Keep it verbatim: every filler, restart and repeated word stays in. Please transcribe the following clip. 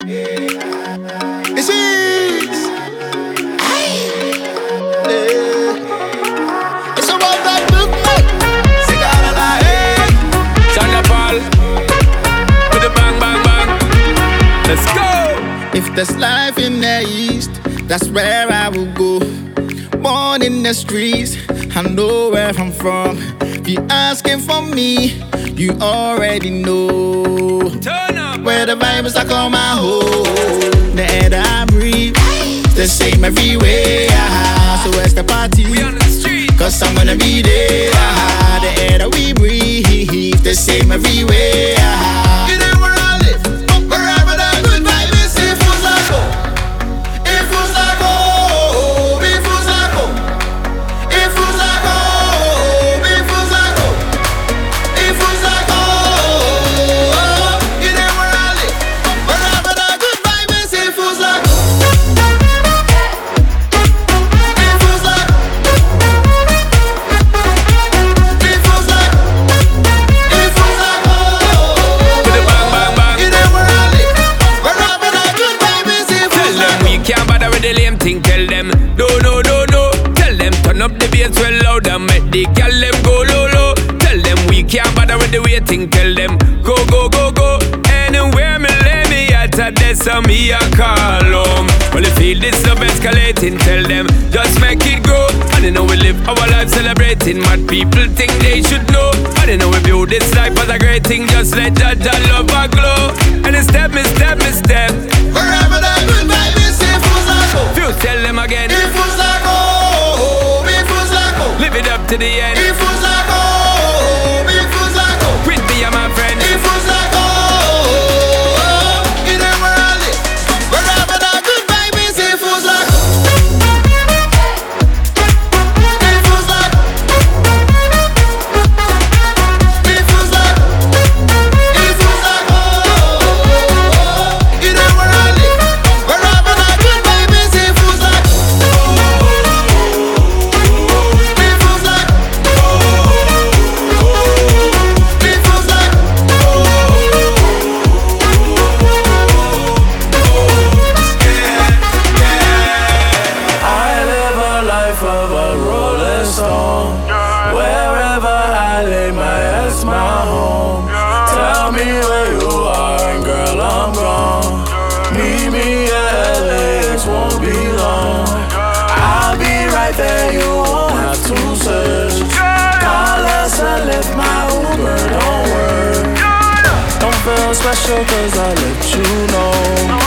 This is. It's about that book, mate. Cigar a la hey. China Paul. With the bang, bang, bang. Let's go. If there's life in the east, that's where I will go. Born in the streets, I know where I'm from. If you're asking for me, you already know. Turn up. Where the vibes I call my home. The air that I breathe, the same everywhere. So where's the party? We on the street. Cause I'm gonna be there. The air that we breathe, the same everywhere. You know where I live, wherever the good vibe is. It feels like home. It feels like home. It feels like home. It feels like home. It feels like home. It feels like home. You know where I live, wherever the good vibe is. It feels like home. It feels like. It feels like. It feels like home. With the bang, bang, bang. You know where I live, wherever the good vibe is. It Tell feels them like we can't bother with the lame thing. Tell them no, no, no, no. Tell them turn up the bass well loud and make the gal them go low, low. Tell them we can't bother with the waiting. Tell them go, go, go, go. Anywhere me lay me at a desk and me a call home. Well, you feel this love escalating. Tell them just make it grow. And you know we live our life celebrating what people think they should know. And you know we build this life as a great thing. Just let that, that love a glow. And it's step, me step, me step. wherever the good vibe is. It feels like home. Few tell them again. It feels like home. It feels like home. Live it up to the end. It feels like home. It feels like home. With me and my friend. It feels like home. You know where I live, wherever the good vibe is. It feels like home. It feels like. It feels like. It feels like home. You know where I live, wherever the good vibe is. It feels like. It feels like. It feels like. I live a life of a rolling stone. Wherever I lay my head's my home. Tell me where you are, and girl, I'm gone. Meet me at L A X, won't be long. I'll be right there, you won't have to search. Call us and lift my Uber, don't worry. Don't feel special cause I let you know.